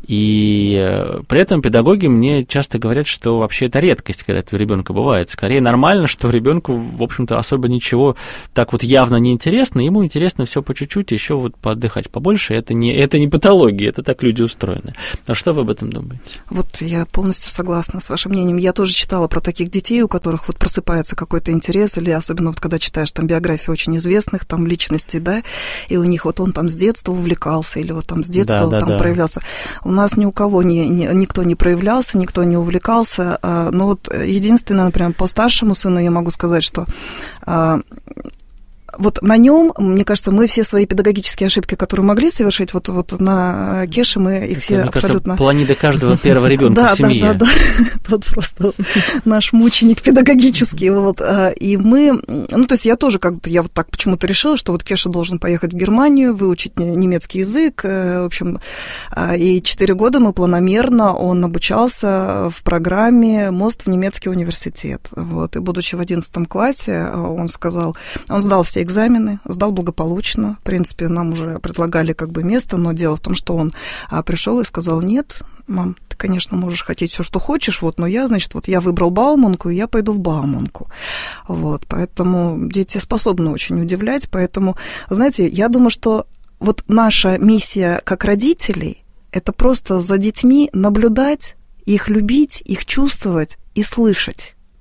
И при этом педагоги мне часто говорят, что вообще это редкость, когда это у ребенка бывает. Скорее нормально, что ребенку, в общем-то, особо ничего так вот явно не интересно, ему интересно все по чуть-чуть, еще вот поотдыхать побольше. Это не патология, это так люди устроены. А что вы об этом думаете? Вот я полностью согласна с вашим мнением. Я тоже читала про таких детей, у которых вот просыпается какой-то интерес, или особенно вот когда читаешь там биографии очень известных там личностей, да, и у них вот он там с детства увлекался, или вот там с детства проявлялся. У нас ни у кого никто не проявлялся, никто не увлекался, но вот единственное, например, по старшему сыну я могу сказать, что вот на нем, мне кажется, мы все свои педагогические ошибки, которые могли совершить, вот на Кеше мы их все абсолютно... Кажется, планида каждого первого ребенка в семье. Да. Вот просто наш мученик педагогический. Вот. И мы... Ну, то есть я тоже как-то... Я вот так почему-то решила, что вот Кеша должен поехать в Германию, выучить немецкий язык. В общем, и 4 года мы планомерно, он обучался в программе «Мост в немецкий университет». Вот. И будучи в 11 классе, он сказал... Он сдал все экзамены, сдал благополучно. В принципе, нам уже предлагали как бы место, но дело в том, что он пришел и сказал: нет, мам, ты, конечно, можешь хотеть все, что хочешь, вот, но я, значит, вот я выбрал Бауманку, и я пойду в Бауманку. Вот, поэтому дети способны очень удивлять, поэтому, знаете, я думаю, что вот наша миссия как родителей – это просто за детьми наблюдать, их любить, их чувствовать и слышать.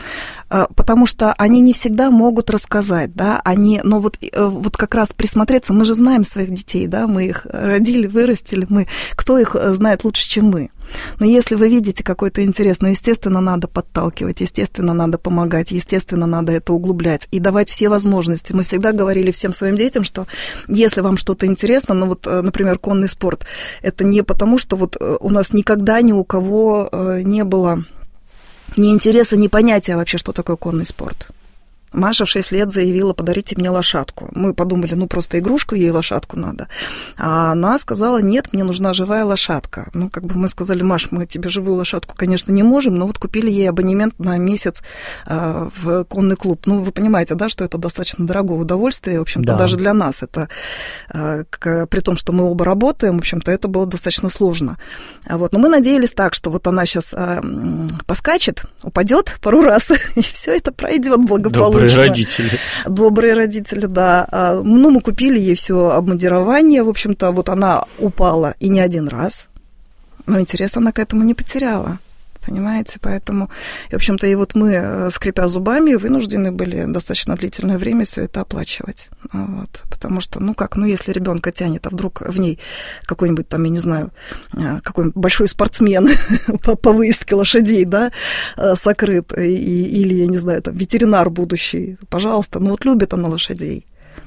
Потому что они не всегда могут рассказать, да, но вот как раз присмотреться, мы же знаем своих детей, да, мы их родили, вырастили, кто их знает лучше, чем мы. Но если вы видите какой-то интерес, естественно, надо подталкивать, естественно, надо помогать, естественно, надо это углублять и давать все возможности. Мы всегда говорили всем своим детям, что если вам что-то интересно, например, конный спорт, это не потому, что у нас никогда ни у кого не было ни интереса, ни понятия вообще, что такое конный спорт. Маша в 6 лет заявила: подарите мне лошадку. Мы подумали, просто игрушку, ей лошадку надо. А она сказала: нет, мне нужна живая лошадка. Мы сказали: Маш, мы тебе живую лошадку, конечно, не можем, но купили ей абонемент на месяц в конный клуб. Вы понимаете, да, что это достаточно дорогое удовольствие, в общем-то, даже для нас. Это, при том, что мы оба работаем, в общем-то, это было достаточно сложно. Но мы надеялись так, что она сейчас поскачет, упадет пару раз, и все это пройдет благополучно. Добрые родители, да. Мы купили ей все обмундирование, в общем-то, она упала и не один раз, но интерес она к этому не потеряла, понимаете, поэтому, в общем-то, мы, скрипя зубами, вынуждены были достаточно длительное время все это оплачивать, потому что, если ребенка тянет, а вдруг в ней какой-нибудь там, я не знаю, какой-нибудь большой спортсмен по выездке лошадей, да, сокрыт, или, я не знаю, там, ветеринар будущий, пожалуйста, любит она лошадей.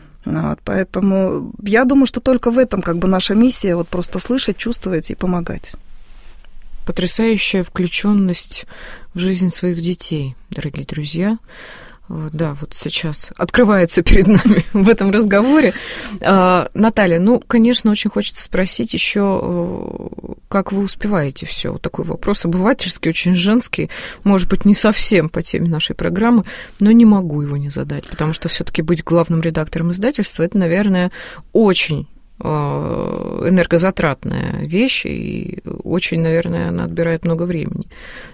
Поэтому я думаю, что только в этом наша миссия, просто слышать, чувствовать и помогать. Потрясающая включенность в жизнь своих детей, дорогие друзья. Да, сейчас открывается перед нами в этом разговоре. Наталья, конечно, очень хочется спросить еще, как вы успеваете все. Такой вопрос обывательский, очень женский, может быть, не совсем по теме нашей программы, но не могу его не задать, потому что все-таки быть главным редактором издательства – это, наверное, очень энергозатратная вещь, и очень, наверное, она отбирает много времени.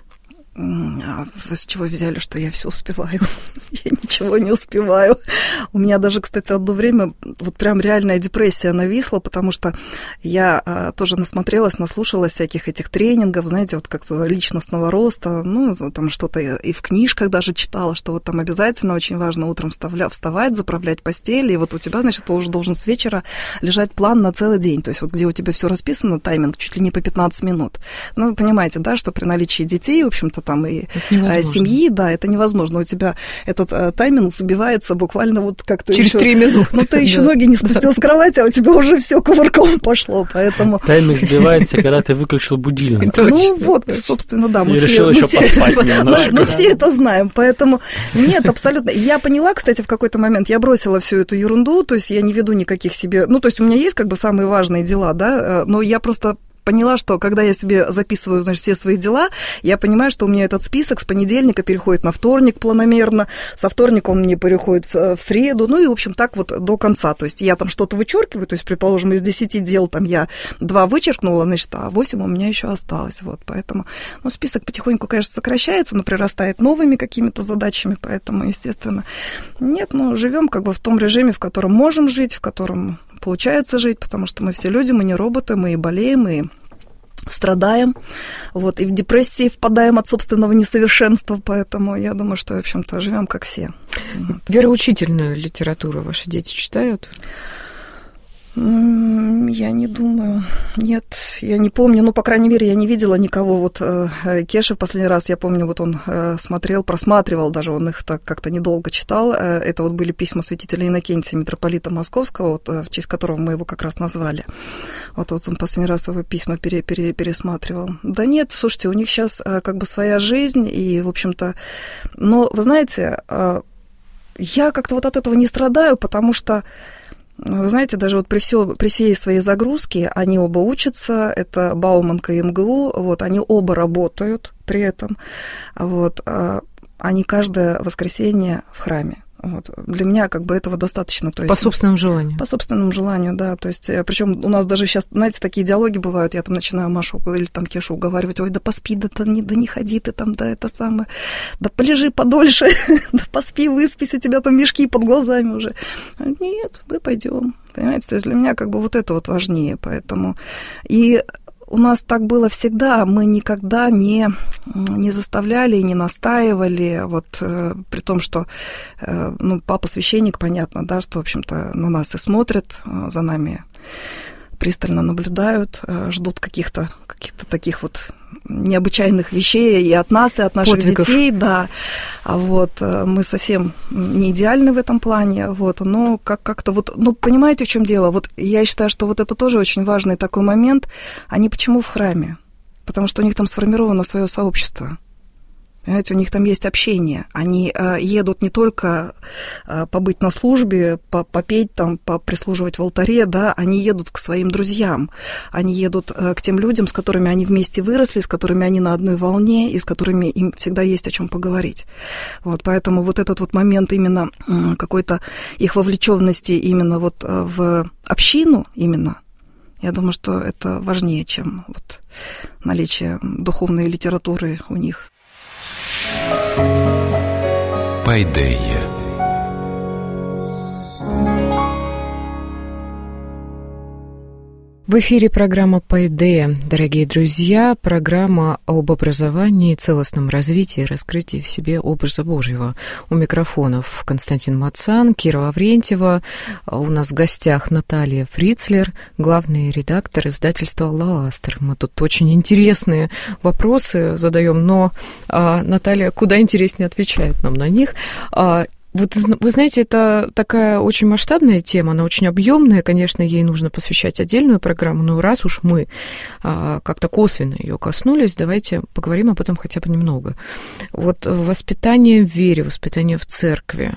А вы с чего взяли, что я все успеваю? Я ничего не успеваю. У меня даже, кстати, одно время прям реальная депрессия нависла, потому что я тоже насмотрелась, наслушалась всяких этих тренингов, знаете, как-то личностного роста, там что-то и в книжках даже читала, что там обязательно очень важно утром вставать, заправлять постель, и у тебя, значит, уже должен с вечера лежать план на целый день, то есть где у тебя все расписано, тайминг чуть ли не по 15 минут. Вы понимаете, да, что при наличии детей, в общем-то, там и семьи, да, это невозможно. У тебя этот тайминг забивается буквально как-то через 3 минуты. Ты еще ноги не спустил с кровати, а у тебя уже все кувырком пошло, поэтому... Тайминг сбивается, когда ты выключил будильник. Собственно, да, мы все это знаем, поэтому нет, абсолютно. Я поняла, кстати, в какой-то момент, я бросила всю эту ерунду, то есть я не веду никаких себе... то есть у меня есть самые важные дела, да, но я просто поняла, что когда я себе записываю, значит, все свои дела, я понимаю, что у меня этот список с понедельника переходит на вторник планомерно, со вторника он мне переходит в среду, и, в общем, так до конца. То есть я там что-то вычеркиваю, то есть, предположим, из 10 дел там я 2 вычеркнула, значит, а 8 у меня еще осталось. Поэтому, список потихоньку, конечно, сокращается, но прирастает новыми какими-то задачами, поэтому, естественно, нет, живем в том режиме, в котором можем жить, в котором получается жить, потому что мы все люди, мы не роботы, мы и болеем, и страдаем, и в депрессии впадаем от собственного несовершенства, поэтому я думаю, что, в общем-то, живем как все. Вероучительную литературу ваши дети читают? Я не думаю. Нет, я не помню. По крайней мере, я не видела никого. Кеша в последний раз, я помню, он просматривал, даже он их так как-то недолго читал. Это были письма святителя Иннокентия, митрополита Московского, в честь которого мы его как раз назвали. Он последний раз его письма пересматривал. Да нет, слушайте, у них сейчас своя жизнь, и, в общем-то... Но, вы знаете, я как-то от этого не страдаю, потому что вы знаете, даже при всей своей загрузке они оба учатся, это Бауманка и МГУ, они оба работают при этом, они каждое воскресенье в храме. Для меня этого достаточно. То есть, по собственному желанию. По собственному желанию, да. То есть, причем у нас даже сейчас, знаете, такие диалоги бывают, я там начинаю Машу или там Кешу уговаривать: ой, да поспи, да не ходи ты там, да это самое, да полежи подольше, да поспи, выспись, у тебя там мешки под глазами уже. Нет, мы пойдем. Понимаете, то есть для меня это важнее, поэтому... И у нас так было всегда, мы никогда не заставляли, не настаивали, вот при том, что папа священник, понятно, да, что, в общем-то, на нас и смотрят, за нами пристально наблюдают, ждут каких-то таких вот необычайных вещей и от нас, и от наших подвигов. детей, да. Вот, мы совсем не идеальны в этом плане, вот, но как-то вот, понимаете, в чем дело? Вот я считаю, что вот это тоже очень важный такой момент. Они почему в храме? Потому что у них там сформировано свое сообщество. Понимаете, у них там есть общение. Они едут не только побыть на службе, попеть, там, поприслуживать в алтаре, да, они едут к своим друзьям, они едут к тем людям, с которыми они вместе выросли, с которыми они на одной волне и с которыми им всегда есть о чем поговорить. Вот, поэтому вот этот вот момент именно какой-то их вовлеченности именно вот в общину именно, я думаю, что это важнее, чем вот наличие духовной литературы у них. Пайдея. В эфире программа «Пайдея». Дорогие друзья, программа об образовании, целостном развитии и раскрытии в себе образа Божьего. У микрофонов Константин Мацан, Кира Лаврентьева. У нас в гостях Наталья Фрицлер, главный редактор издательства «Лаастер». Мы тут очень интересные вопросы задаем, но Наталья куда интереснее отвечает нам на них. Вот вы знаете, это такая очень масштабная тема, она очень объемная, конечно, ей нужно посвящать отдельную программу, но раз уж мы как-то косвенно ее коснулись, давайте поговорим об этом хотя бы немного. Вот воспитание в вере, воспитание в церкви,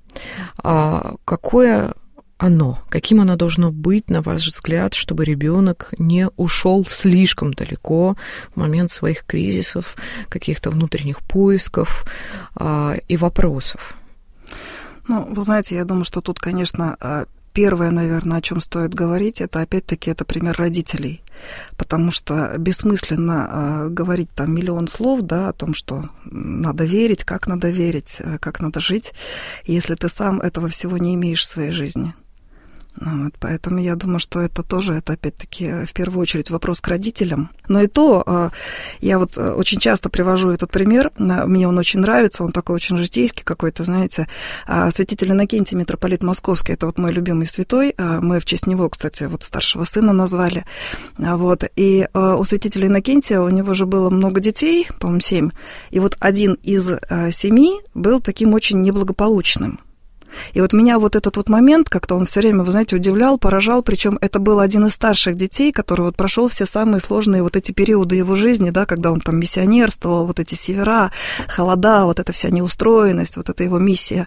какое оно, каким оно должно быть, на ваш взгляд, чтобы ребенок не ушел слишком далеко в момент своих кризисов, каких-то внутренних поисков и вопросов? Вы знаете, я думаю, что тут, конечно, первое, наверное, о чем стоит говорить, это опять-таки это пример родителей, потому что бессмысленно говорить там миллион слов, да, о том, что надо верить, как надо жить, если ты сам этого всего не имеешь в своей жизни. Вот, поэтому я думаю, что это тоже, это опять-таки в первую очередь вопрос к родителям. Но и то, я вот очень часто привожу этот пример, мне он очень нравится, он такой очень житейский какой-то, знаете, святитель Иннокентий, митрополит Московский, это вот мой любимый святой, мы в честь него, кстати, вот старшего сына назвали, вот, и у святителя Иннокентия, у него же было много детей, по-моему, 7, и вот один из 7 был таким очень неблагополучным. И вот меня вот этот вот момент как-то он все время, вы знаете, удивлял, поражал, причем это был один из старших детей, который вот прошел все самые сложные вот эти периоды его жизни, да, когда он там миссионерствовал, вот эти севера, холода, вот эта вся неустроенность, вот эта его миссия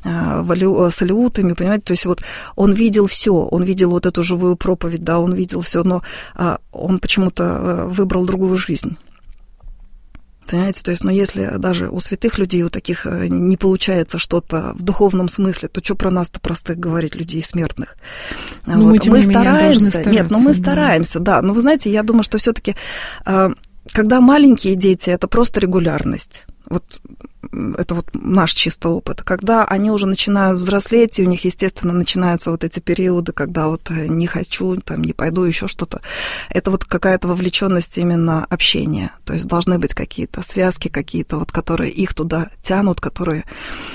с алеутами, понимаете, то есть вот он видел все, он видел вот эту живую проповедь, да, он видел все, но он почему-то выбрал другую жизнь. Понимаете, то есть, если даже у святых людей, у таких не получается что-то в духовном смысле, то что про нас-то простых говорить, людей смертных? Вот. Мы стараемся, мы стараемся, да. Но вы знаете, я думаю, что все-таки, когда маленькие дети, это просто регулярность. Вот это вот наш чисто опыт. Когда они уже начинают взрослеть, и у них, естественно, начинаются вот эти периоды, когда вот не хочу, там, не пойду, еще что-то. Это вот какая-то вовлеченность именно общения. То есть должны быть какие-то связки, какие-то вот, которые их туда тянут, которые...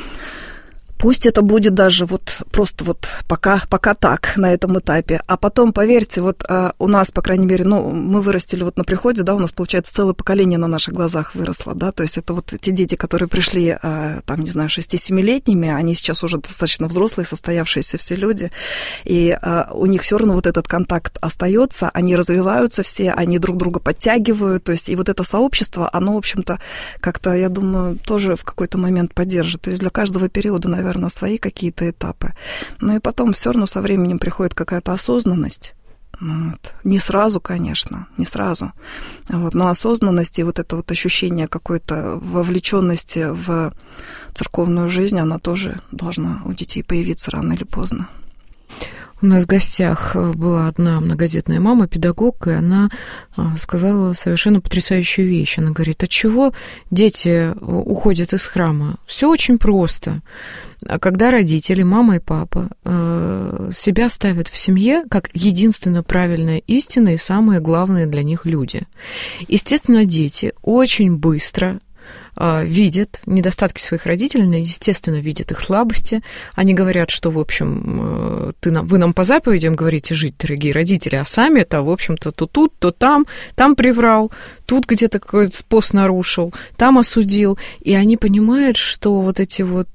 Пусть это будет даже вот просто вот пока так на этом этапе. А потом, поверьте, вот у нас, по крайней мере, мы вырастили вот на приходе, да, у нас, получается, целое поколение на наших глазах выросло, да, то есть это вот те дети, которые пришли, там, не знаю, 6-7-летними, они сейчас уже достаточно взрослые, состоявшиеся все люди, и у них все равно вот этот контакт остается, они развиваются все, они друг друга подтягивают, то есть и вот это сообщество, оно, в общем-то, как-то, я думаю, тоже в какой-то момент поддержит. То есть для каждого периода, наверное, свои какие-то этапы. Но и потом все равно со временем приходит какая-то осознанность. Вот. Не сразу, конечно, не сразу. Вот. Но осознанность и вот это вот ощущение какой-то вовлеченности в церковную жизнь, она тоже должна у детей появиться рано или поздно. У нас в гостях была одна многодетная мама, педагог, и она сказала совершенно потрясающую вещь. Она говорит, от чего дети уходят из храма? Все очень просто. Когда родители, мама и папа, себя ставят в семье как единственно правильная истина и самые главные для них люди. Естественно, дети очень быстро видят недостатки своих родителей, но, естественно, видят их слабости. Они говорят, что, в общем, вы нам по заповедям говорите жить, дорогие родители, а сами-то, в общем-то, то тут, то там приврал, тут где-то какой-то пост нарушил, там осудил. И они понимают, что вот эти вот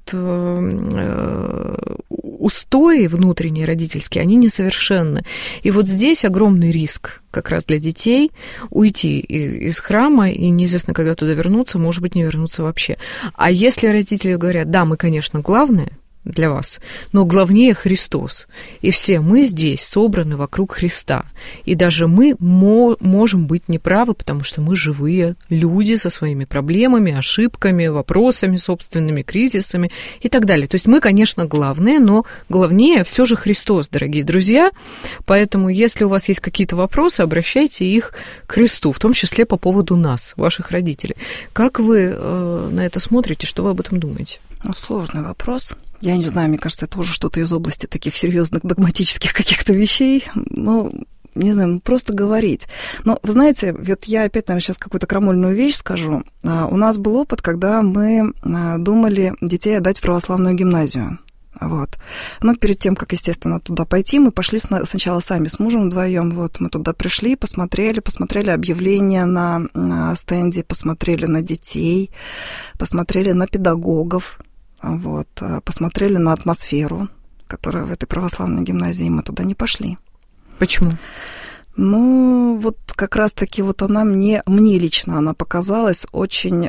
устои внутренние родительские, они несовершенны. И вот здесь огромный риск как раз для детей уйти из храма, и неизвестно, когда туда вернуться, может быть, не вернуться вообще. А если родители говорят, да, мы, конечно, главное для вас, но главнее Христос, и все мы здесь собраны вокруг Христа, и даже мы можем быть неправы, потому что мы живые люди со своими проблемами, ошибками, вопросами собственными, кризисами и так далее. То есть мы, конечно, главные, но главнее все же Христос, дорогие друзья, поэтому если у вас есть какие-то вопросы, обращайте их к Христу, в том числе по поводу нас, ваших родителей. Как вы на это смотрите, что вы об этом думаете? Сложный вопрос. Я не знаю, мне кажется, это уже что-то из области таких серьезных догматических каких-то вещей. Не знаю, просто говорить. Но, вы знаете, вот я опять, наверное, сейчас какую-то крамольную вещь скажу. У нас был опыт, когда мы думали детей отдать в православную гимназию. Вот. Но перед тем, как, естественно, туда пойти, мы пошли сначала сами с мужем вдвоем. Вот мы туда пришли, посмотрели объявления на стенде, посмотрели на детей, посмотрели на педагогов, вот, посмотрели на атмосферу, которая в этой православной гимназии, мы туда не пошли. Почему? Вот как раз-таки вот она мне лично она показалась очень,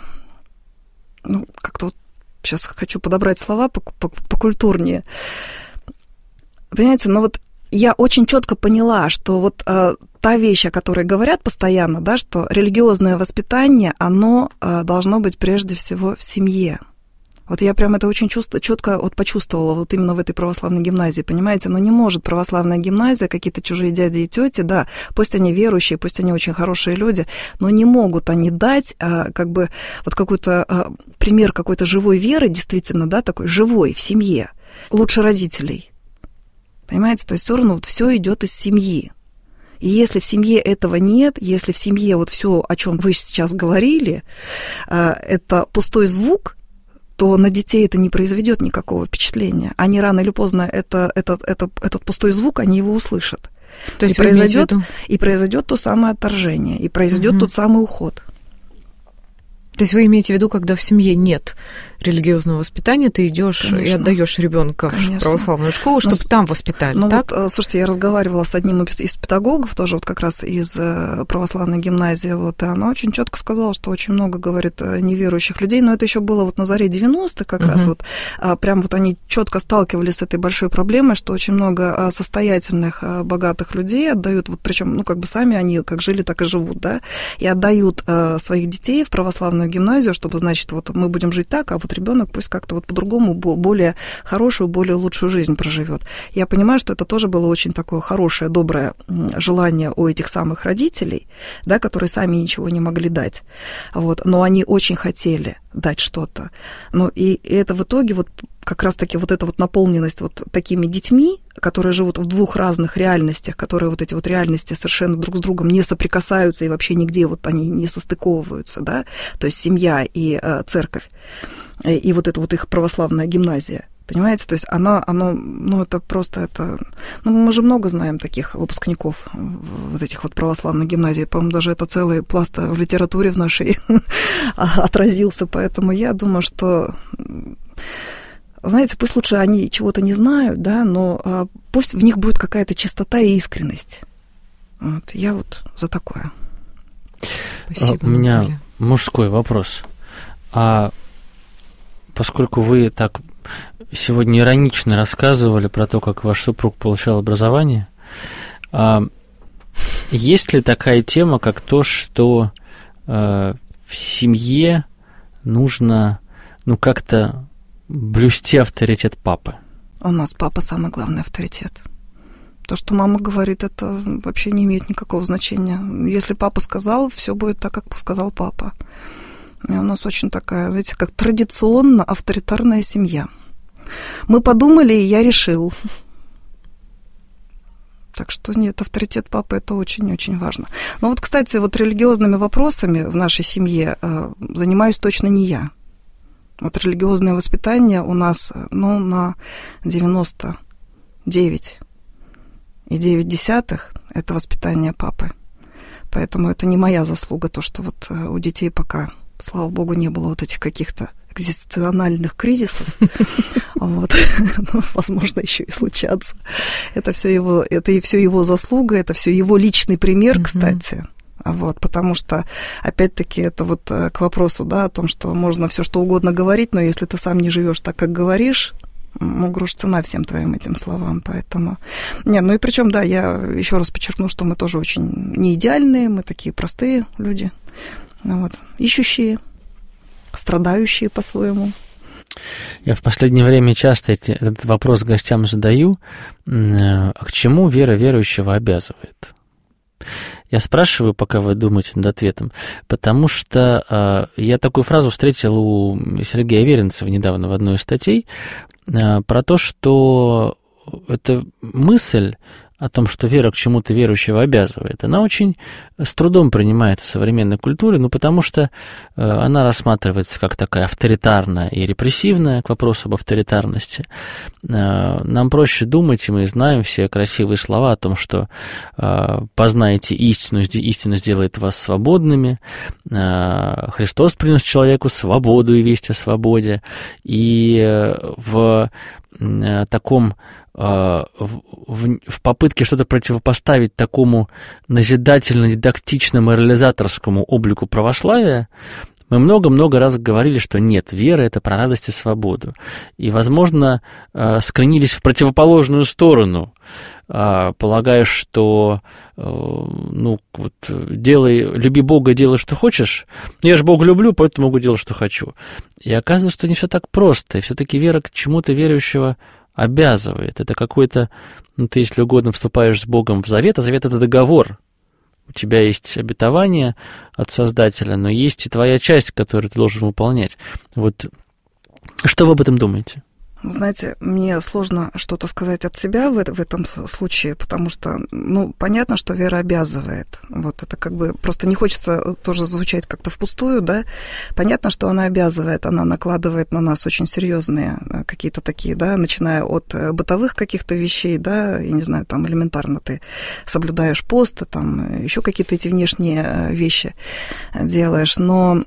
как-то вот сейчас хочу подобрать слова покультурнее. Понимаете, вот я очень четко поняла, что вот та вещь, о которой говорят постоянно, да, что религиозное воспитание, оно должно быть прежде всего в семье. Вот я прям это очень четко вот почувствовала вот именно в этой православной гимназии, понимаете? Но не может православная гимназия, какие-то чужие дяди и тети, да, пусть они верующие, пусть они очень хорошие люди, но не могут они дать как бы вот какой-то пример какой-то живой веры, действительно, да, такой живой в семье, лучше родителей. Понимаете? То есть все равно вот все идет из семьи. И если в семье этого нет, если в семье вот все, о чем вы сейчас говорили, это пустой звук, то на детей это не произведет никакого впечатления. Они рано или поздно этот пустой звук, они его услышат. То есть произойдет то самое отторжение, и произойдет тот самый уход. То есть вы имеете в виду, когда в семье нет религиозного воспитания, ты идешь и отдаешь ребенка в православную школу, чтобы там воспитали, так? Вот, слушайте, я разговаривала с одним из педагогов, тоже вот как раз из православной гимназии, вот, и она очень четко сказала, что очень много, говорит, неверующих людей, но это еще было вот на заре 90-х как раз, вот, прям вот они четко сталкивались с этой большой проблемой, что очень много состоятельных, богатых людей отдают, вот, причем, как бы сами они как жили, так и живут, да, и отдают своих детей в православную гимназию, чтобы, значит, вот мы будем жить так, а вот ребенок пусть как-то вот по-другому, более хорошую, более лучшую жизнь проживет. Я понимаю, что это тоже было очень такое хорошее, доброе желание у этих самых родителей, да, которые сами ничего не могли дать, вот, но они очень хотели дать что-то. Ну, и это в итоге вот как раз-таки вот эта вот наполненность вот такими детьми, которые живут в двух разных реальностях, которые вот эти вот реальности совершенно друг с другом не соприкасаются и вообще нигде вот они не состыковываются, да, то есть семья и церковь, и вот это вот их православная гимназия. Понимаете, то есть это просто мы же много знаем таких выпускников вот этих вот православных гимназий, по-моему, даже это целый пласт в литературе в нашей отразился, поэтому я думаю, что, знаете, пусть лучше они чего-то не знают, да, но пусть в них будет какая-то чистота и искренность. Вот, я вот за такое. Спасибо, у меня Наталья. Мужской вопрос. Поскольку вы так сегодня иронично рассказывали про то, как ваш супруг получал образование, есть ли такая тема, как то, что в семье нужно, как-то блюсти авторитет папы? У нас папа самый главный авторитет. То, что мама говорит, это вообще не имеет никакого значения. Если папа сказал, все будет так, как сказал папа. И у нас очень такая, знаете, как традиционно авторитарная семья. Мы подумали, и я решил. Так что нет, авторитет папы – это очень-очень важно. Но вот, кстати, вот религиозными вопросами в нашей семье занимаюсь точно не я. Вот религиозное воспитание у нас, на 99,9 – это воспитание папы. Поэтому это не моя заслуга, то, что вот у детей пока, слава богу, не было вот этих каких-то экзистенциальных кризисов. Возможно, еще и случаться. Это все его заслуга, это все его личный пример, кстати. Потому что, опять-таки, это вот к вопросу, да, о том, что можно все что угодно говорить, но если ты сам не живешь так, как говоришь, грош цена всем твоим этим словам, поэтому... и причем, да, я еще раз подчеркну, что мы тоже очень не идеальные, мы такие простые люди, ищущие, страдающие по-своему. Я в последнее время часто этот вопрос гостям задаю, а к чему вера верующего обязывает? Я спрашиваю, пока вы думаете над ответом, потому что я такую фразу встретил у Сергея Веренцева недавно в одной из статей про то, что эта мысль о том, что вера к чему-то верующего обязывает, она очень с трудом принимается в современной культуре, потому что она рассматривается как такая авторитарная и репрессивная, к вопросу об авторитарности. Нам проще думать, и мы знаем все красивые слова о том, что познайте истину, истина сделает вас свободными, Христос принес человеку свободу и весть о свободе, и в таком в попытке что-то противопоставить такому назидательно-дидактично-морализаторскому облику православия, мы много-много раз говорили, что нет, вера – это про радость и свободу. И, возможно, склонились в противоположную сторону, полагая, что люби Бога, делай, что хочешь. Я же Бога люблю, поэтому могу делать, что хочу. И оказывается, что не все так просто. И все-таки вера к чему-то верующего обязывает. Это какой-то, ты, если угодно, вступаешь с Богом в завет, а завет – это договор. У тебя есть обетование от Создателя, но есть и твоя часть, которую ты должен выполнять. Вот что вы об этом думаете? Знаете, мне сложно что-то сказать от себя в этом случае, потому что, понятно, что вера обязывает. Вот это просто не хочется тоже звучать как-то впустую, да. Понятно, что она обязывает, она накладывает на нас очень серьезные какие-то такие, да, начиная от бытовых каких-то вещей, да, я не знаю, там элементарно ты соблюдаешь пост, там еще какие-то эти внешние вещи делаешь, но...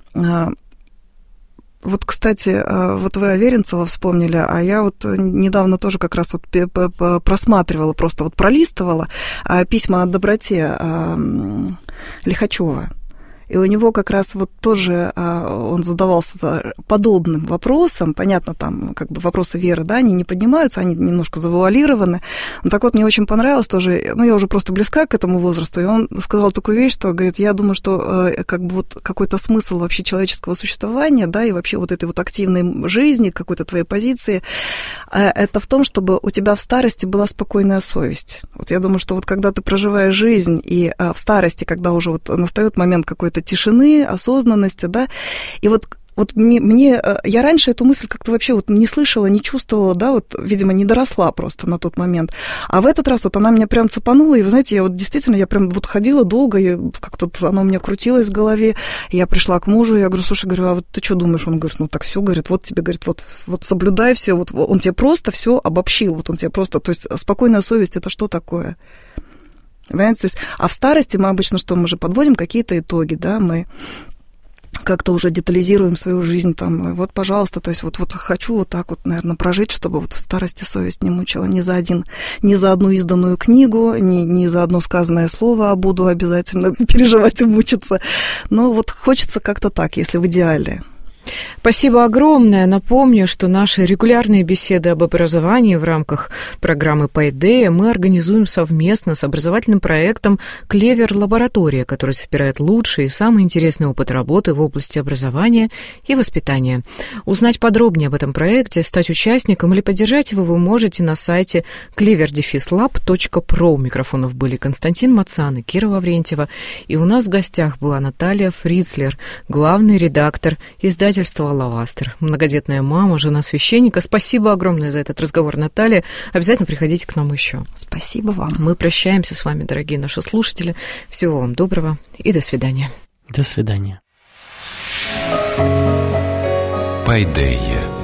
Вот, кстати, вот вы Веренцева вспомнили, а я вот недавно тоже как раз вот просматривала, просто вот пролистывала письма о доброте Лихачева. И у него как раз вот тоже он задавался подобным вопросом. Понятно, там вопросы веры, да, они не поднимаются, они немножко завуалированы. Но так вот, мне очень понравилось тоже, я уже просто близка к этому возрасту, и он сказал такую вещь, что, говорит, я думаю, что какой-то смысл вообще человеческого существования, да, и вообще вот этой вот активной жизни, какой-то твоей позиции, это в том, чтобы у тебя в старости была спокойная совесть. Вот я думаю, что вот когда ты проживаешь жизнь, и в старости, когда уже вот настает момент какой-то тишины, осознанности, да, и вот я раньше эту мысль как-то вообще вот не слышала, не чувствовала, да, вот, видимо, не доросла просто на тот момент. А в этот раз вот она меня прям цепанула, и, вы знаете, я прям вот ходила долго, и как-то оно у меня крутилось в голове, и я пришла к мужу, я говорю, слушай, а вот ты что думаешь? Он говорит, так все, говорит, вот тебе, говорит, вот соблюдай все, вот он тебе просто все обобщил, вот он тебе просто, то есть спокойная совесть, это что такое? Понимаете? То есть, а в старости мы обычно что, мы же подводим какие-то итоги, да, мы как-то уже детализируем свою жизнь, там, вот, пожалуйста, то есть вот хочу вот так вот, наверное, прожить, чтобы вот в старости совесть не мучила ни за одну изданную книгу, ни за одно сказанное слово, а буду обязательно переживать и мучиться. Но вот хочется как-то так, если в идеале. Спасибо огромное. Напомню, что наши регулярные беседы об образовании в рамках программы «Пайдея» мы организуем совместно с образовательным проектом «Клевер Лаборатория», который собирает лучший и самый интересный опыт работы в области образования и воспитания. Узнать подробнее об этом проекте, стать участником или поддержать его вы можете на сайте clever-lab.pro. У микрофонов были Константин Мацан и Кира Лаврентьева. И у нас в гостях была Наталья Фрицлер, главный редактор издательства «Алавастер», многодетная мама, жена священника. Спасибо огромное за этот разговор, Наталья. Обязательно приходите к нам еще. Спасибо вам. Мы прощаемся с вами, дорогие наши слушатели. Всего вам доброго и до свидания. До свидания. Пайдея.